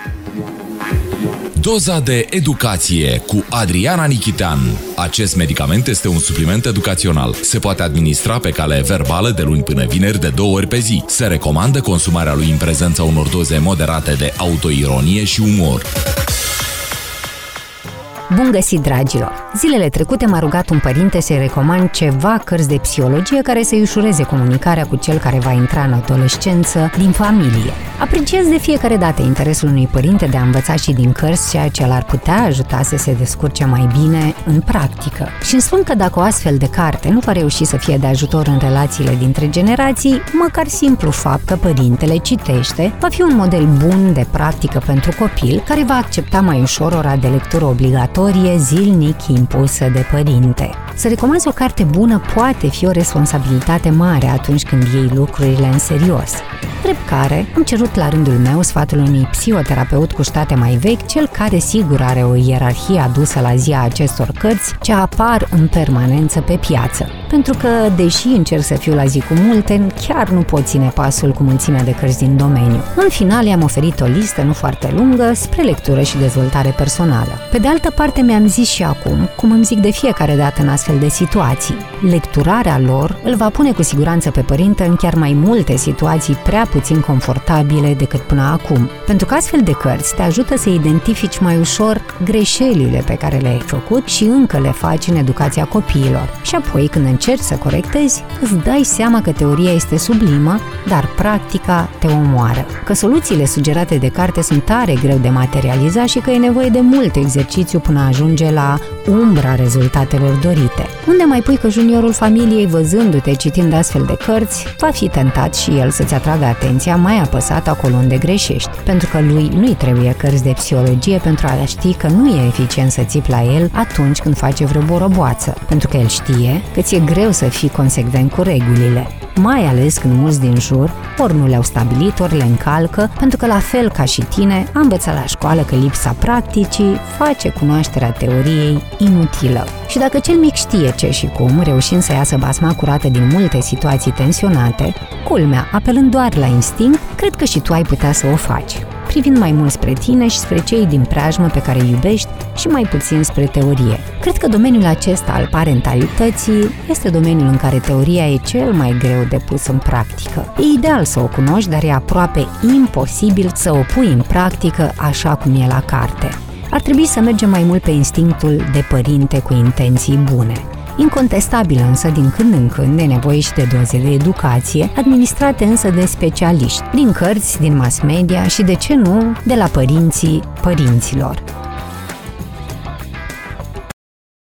Doza de educație cu Adriana Nichitean. Acest medicament este un supliment educațional. Se poate administra pe cale verbală de luni până vineri de 2 ori pe zi. Se recomandă consumarea lui în prezența unor doze moderate de autoironie și umor. Bun găsit, dragilor! Zilele trecute m-a rugat un părinte să-i recomand ceva cărți de psihologie care să-i ușureze comunicarea cu cel care va intra în adolescență din familie. Apreciez de fiecare dată interesul unui părinte de a învăța și din cărți ceea ce l-ar putea ajuta să se descurce mai bine în practică. Și îmi spun că dacă o astfel de carte nu va reuși să fie de ajutor în relațiile dintre generații, măcar simplu fapt că părintele citește va fi un model bun de practică pentru copil care va accepta mai ușor ora de lectură obligatorie zilnic impusă de părinte. Să recomanzi o carte bună poate fi o responsabilitate mare atunci când iei lucrurile în serios. Drept care am cerut la rândul meu sfatul unui psihoterapeut cu ștate mai vechi, cel care sigur are o ierarhie adusă la zi a acestor cărți ce apar în permanență pe piață. Pentru că, deși încerc să fiu la zi cu multe, chiar nu pot ține pasul cu mulțimea de cărți din domeniu. În final i-am oferit o listă nu foarte lungă spre lectură și dezvoltare personală. Pe de altă parte mi-am zis și acum, cum îmi zic de fiecare dată în astfel de situații, lecturarea lor îl va pune cu siguranță pe părinte în chiar mai multe situații prea puțin confortabile decât până acum. Pentru că astfel de cărți te ajută să identifici mai ușor greșelile pe care le-ai făcut și încă le faci în educația copiilor. Și apoi, când încerci să corectezi, îți dai seama că teoria este sublimă, dar practica te omoară. Că soluțiile sugerate de carte sunt tare greu de materializat și că e nevoie de mult exercițiu până a ajunge la umbra rezultatelor dorite. Unde mai pui că juniorul familiei, văzându-te citind astfel de cărți, va fi tentat și el să-ți atragă atenția mai apăsat acolo unde greșești, pentru că lui nu-i trebuie cărți de psihologie pentru a ști că nu e eficient să țipi la el atunci când face vreo boroboață, pentru că el știe că ți-e greu să fii consecvent cu regulile, mai ales când mulți din jur ori nu le-au stabilit, ori le încalcă, pentru că la fel ca și tine a învățat la școală că lipsa practicii face cunoașterea teoriei inutilă. Și dacă cel mic știe ce și cum, reușind să iasă basma curată din multe situații tensionate, culmea, apelând doar la instinct, cred că și tu ai putea să o faci, privind mai mult spre tine și spre cei din preajmă pe care îi iubești și mai puțin spre teorie. Cred că domeniul acesta al parentalității este domeniul în care teoria e cel mai greu de pus în practică. E ideal să o cunoști, dar e aproape imposibil să o pui în practică așa cum e la carte. Ar trebui să mergem mai mult pe instinctul de părinte cu intenții bune. Incontestabil însă, din când în când, e nevoie și de doze de educație, administrate însă de specialiști, din cărți, din mass media și, de ce nu, de la părinții părinților.